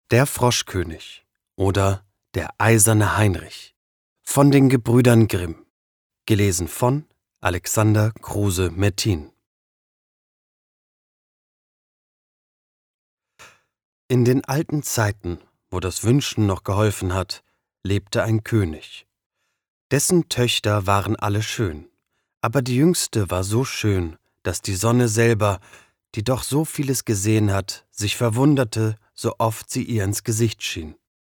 Der Froschkönig oder der eiserne Heinrich von den Gebrüdern Grimm. Gelesen von Alexander Kruse-Mettin. In den alten Zeiten, wo das Wünschen noch geholfen hat, lebte ein König. Dessen Töchter waren alle schön, aber die jüngste war so schön, dass die Sonne selber, die doch so vieles gesehen hat, sich verwunderte, so oft sie ihr ins Gesicht schien.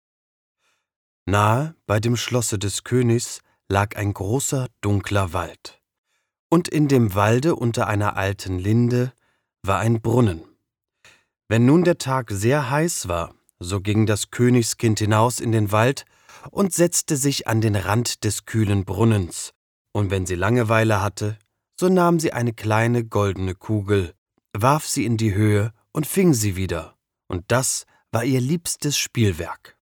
Nahe bei dem Schlosse des Königs lag ein großer, dunkler Wald. Und in dem Walde unter einer alten Linde war ein Brunnen. Wenn nun der Tag sehr heiß war, so ging das Königskind hinaus in den Wald und setzte sich an den Rand des kühlen Brunnens, und wenn sie Langeweile hatte, so nahm sie eine kleine goldene Kugel, warf sie in die Höhe und fing sie wieder, und das war ihr liebstes Spielwerk.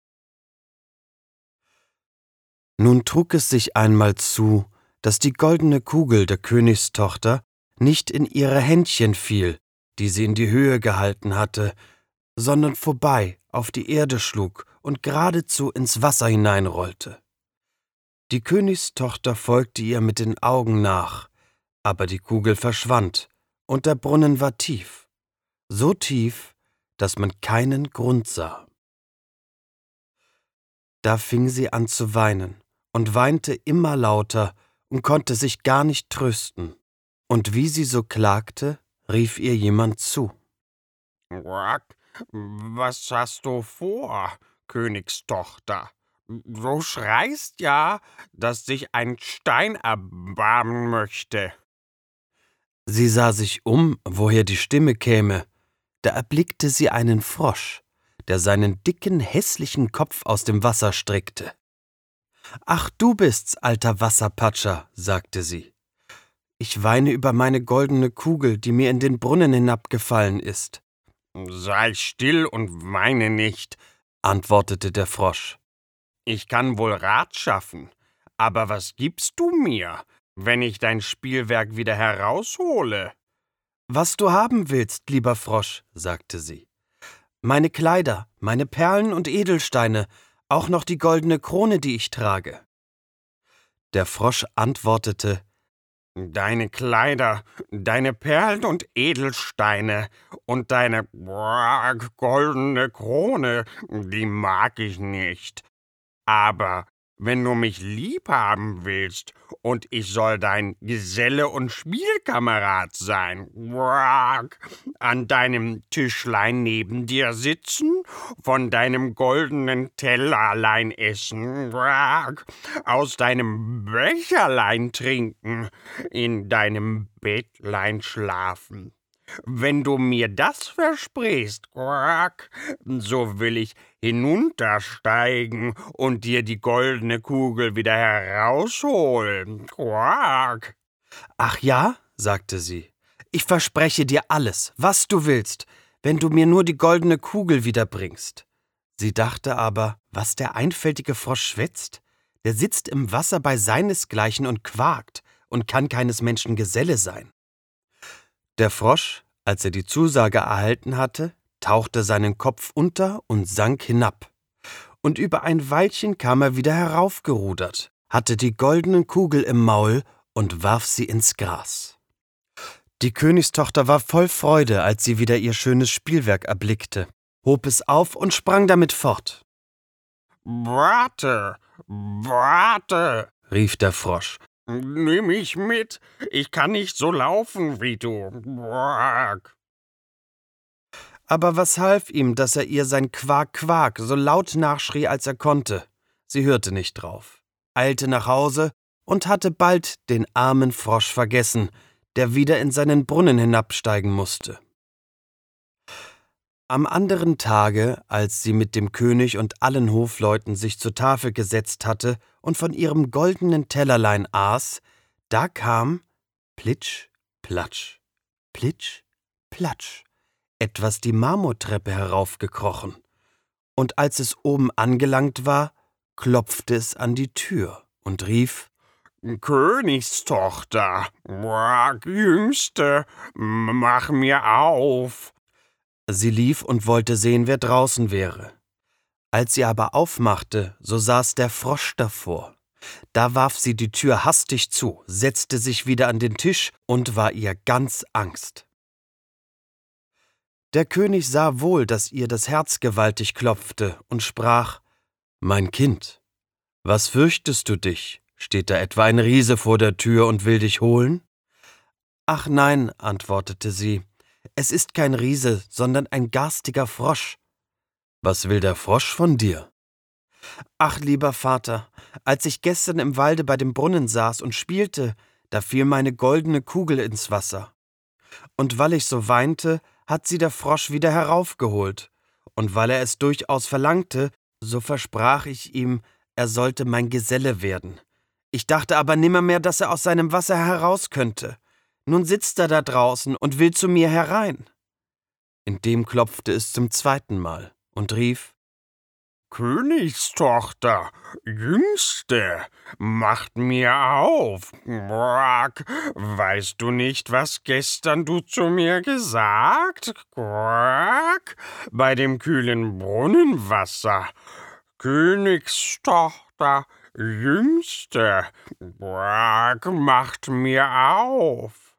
Nun trug es sich einmal zu, dass die goldene Kugel der Königstochter nicht in ihre Händchen fiel, die sie in die Höhe gehalten hatte, sondern vorbei auf die Erde schlug und geradezu ins Wasser hineinrollte. Die Königstochter folgte ihr mit den Augen nach, aber die Kugel verschwand, und der Brunnen war tief, so tief, dass man keinen Grund sah. Da fing sie an zu weinen und weinte immer lauter und konnte sich gar nicht trösten. Und wie sie so klagte, rief ihr jemand zu. Was hast du vor, Königstochter? Du schreist ja, dass sich ein Stein erbarmen möchte. Sie sah sich um, woher die Stimme käme. Da erblickte sie einen Frosch, der seinen dicken, hässlichen Kopf aus dem Wasser streckte. »Ach, du bist's, alter Wasserpatscher«, sagte sie. »Ich weine über meine goldene Kugel, die mir in den Brunnen hinabgefallen ist.« »Sei still und weine nicht«, antwortete der Frosch. »Ich kann wohl Rat schaffen, aber was gibst du mir, wenn ich dein Spielwerk wieder heraushole?« »Was du haben willst, lieber Frosch«, sagte sie. »Meine Kleider, meine Perlen und Edelsteine, auch noch die goldene Krone, die ich trage.« Der Frosch antwortete, »Deine Kleider, deine Perlen und Edelsteine und deine goldene Krone, die mag ich nicht. Aber wenn du mich lieb haben willst und ich soll dein Geselle und Spielkamerad sein, an deinem Tischlein neben dir sitzen, von deinem goldenen Tellerlein essen, aus deinem Becherlein trinken, in deinem Bettlein schlafen. Wenn du mir das versprichst, so will ich hinuntersteigen und dir die goldene Kugel wieder herausholen. »Ach ja«, sagte sie, »ich verspreche dir alles, was du willst, wenn du mir nur die goldene Kugel wiederbringst.« Sie dachte aber, was der einfältige Frosch schwätzt? Der sitzt im Wasser bei seinesgleichen und quakt und kann keines Menschen Geselle sein. Der Frosch, als er die Zusage erhalten hatte, tauchte seinen Kopf unter und sank hinab. Und über ein Weilchen kam er wieder heraufgerudert, hatte die goldene Kugel im Maul und warf sie ins Gras. Die Königstochter war voll Freude, als sie wieder ihr schönes Spielwerk erblickte, hob es auf und sprang damit fort. »Warte, warte«, rief der Frosch. »Nimm mich mit, ich kann nicht so laufen wie du.« Aber was half ihm, dass er ihr sein Quak, Quak so laut nachschrie, als er konnte? Sie hörte nicht drauf, eilte nach Hause und hatte bald den armen Frosch vergessen, der wieder in seinen Brunnen hinabsteigen musste. Am anderen Tage, als sie mit dem König und allen Hofleuten sich zur Tafel gesetzt hatte und von ihrem goldenen Tellerlein aß, da kam plitsch, platsch, plitsch, platsch, etwas die Marmortreppe heraufgekrochen, und als es oben angelangt war, klopfte es an die Tür und rief, »Königstochter, Jüngste, mach mir auf!« Sie lief und wollte sehen, wer draußen wäre. Als sie aber aufmachte, so saß der Frosch davor. Da warf sie die Tür hastig zu, setzte sich wieder an den Tisch und war ihr ganz Angst. Der König sah wohl, dass ihr das Herz gewaltig klopfte und sprach: »Mein Kind, was fürchtest du dich? Steht da etwa ein Riese vor der Tür und will dich holen?« »Ach nein«, antwortete sie, »es ist kein Riese, sondern ein garstiger Frosch.« »Was will der Frosch von dir?« »Ach, lieber Vater, als ich gestern im Walde bei dem Brunnen saß und spielte, da fiel meine goldene Kugel ins Wasser. Und weil ich so weinte, hat sie der Frosch wieder heraufgeholt. Und weil er es durchaus verlangte, so versprach ich ihm, er sollte mein Geselle werden. Ich dachte aber nimmermehr, dass er aus seinem Wasser heraus könnte. Nun sitzt er da draußen und will zu mir herein.« Indem klopfte es zum zweiten Mal und rief: »Königstochter, Jüngste, macht mir auf. Quack, weißt du nicht, was gestern du zu mir gesagt? Quack, bei dem kühlen Brunnenwasser. Königstochter, Jüngste, quack, macht mir auf.«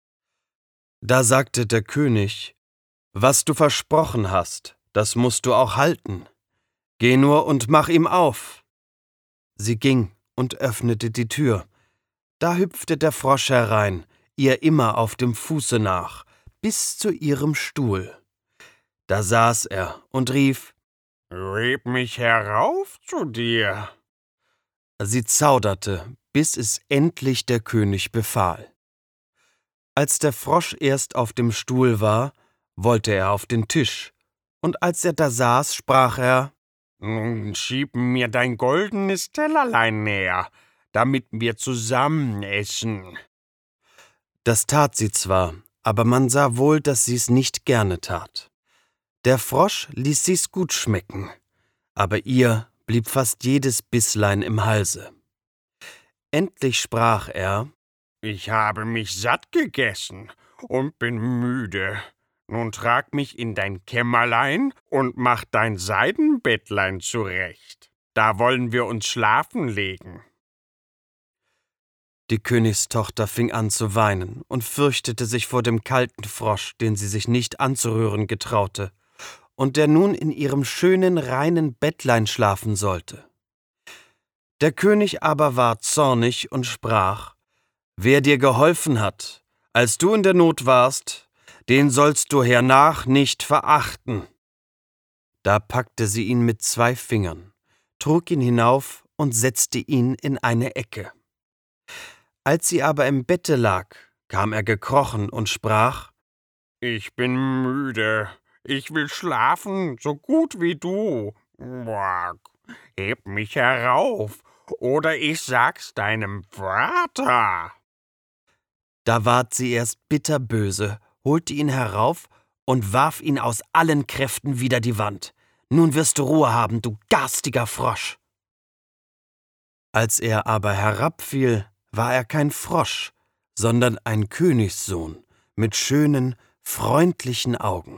Da sagte der König: »Was du versprochen hast, das musst du auch halten. Geh nur und mach ihm auf.« Sie ging und öffnete die Tür. Da hüpfte der Frosch herein, ihr immer auf dem Fuße nach, bis zu ihrem Stuhl. Da saß er und rief: »Heb mich herauf zu dir.« Sie zauderte, bis es endlich der König befahl. Als der Frosch erst auf dem Stuhl war, wollte er auf den Tisch, und als er da saß, sprach er: »Nun schieb mir dein goldenes Tellerlein näher, damit wir zusammen essen.« Das tat sie zwar, aber man sah wohl, dass sie's nicht gerne tat. Der Frosch ließ sie's gut schmecken, aber ihr blieb fast jedes Bisslein im Halse. Endlich sprach er: »Ich habe mich satt gegessen und bin müde. Nun trag mich in dein Kämmerlein und mach dein Seidenbettlein zurecht. Da wollen wir uns schlafen legen.« Die Königstochter fing an zu weinen und fürchtete sich vor dem kalten Frosch, den sie sich nicht anzurühren getraute, und der nun in ihrem schönen, reinen Bettlein schlafen sollte. Der König aber war zornig und sprach: »Wer dir geholfen hat, als du in der Not warst, den sollst du hernach nicht verachten.« Da packte sie ihn mit 2 Fingern, trug ihn hinauf und setzte ihn in eine Ecke. Als sie aber im Bette lag, kam er gekrochen und sprach: »Ich bin müde. Ich will schlafen, so gut wie du. Quack, heb mich herauf, oder ich sag's deinem Vater.« Da ward sie erst bitterböse, holte ihn herauf und warf ihn aus allen Kräften wider die Wand. »Nun wirst du Ruhe haben, du garstiger Frosch!« Als er aber herabfiel, war er kein Frosch, sondern ein Königssohn mit schönen, freundlichen Augen.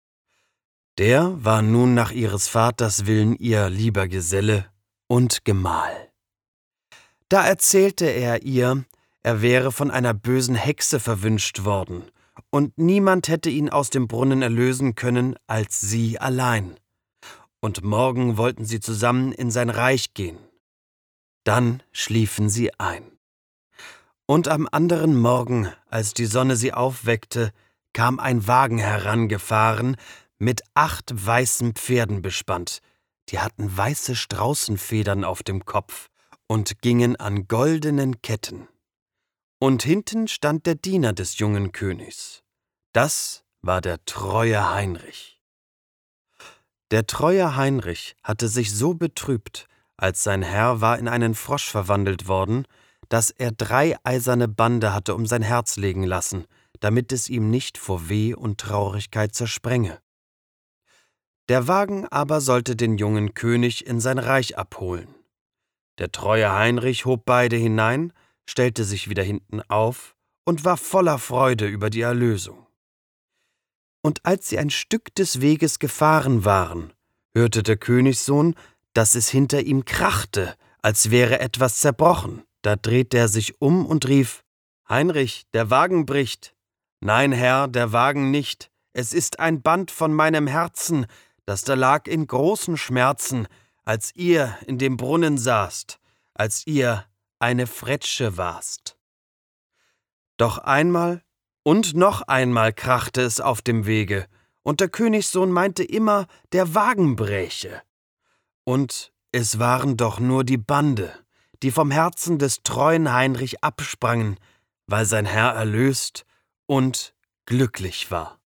Der war nun nach ihres Vaters Willen ihr lieber Geselle und Gemahl. Da erzählte er ihr, er wäre von einer bösen Hexe verwünscht worden, und niemand hätte ihn aus dem Brunnen erlösen können als sie allein. Und morgen wollten sie zusammen in sein Reich gehen. Dann schliefen sie ein. Und am anderen Morgen, als die Sonne sie aufweckte, kam ein Wagen herangefahren, mit 8 weißen Pferden bespannt. Die hatten weiße Straußenfedern auf dem Kopf und gingen an goldenen Ketten. Und hinten stand der Diener des jungen Königs. Das war der treue Heinrich. Der treue Heinrich hatte sich so betrübt, als sein Herr war in einen Frosch verwandelt worden, dass er 3 eiserne Bande hatte um sein Herz legen lassen, damit es ihm nicht vor Weh und Traurigkeit zersprenge. Der Wagen aber sollte den jungen König in sein Reich abholen. Der treue Heinrich hob beide hinein, stellte sich wieder hinten auf und war voller Freude über die Erlösung. Und als sie ein Stück des Weges gefahren waren, hörte der Königssohn, dass es hinter ihm krachte, als wäre etwas zerbrochen. Da drehte er sich um und rief: »Heinrich, der Wagen bricht.« »Nein, Herr, der Wagen nicht. Es ist ein Band von meinem Herzen, das da lag in großen Schmerzen, als ihr in dem Brunnen saßt, als ihr eine Fretsche warst.« Doch einmal und noch einmal krachte es auf dem Wege, und der Königssohn meinte immer, der Wagen bräche. Und es waren doch nur die Bande, die vom Herzen des treuen Heinrich absprangen, weil sein Herr erlöst und glücklich war.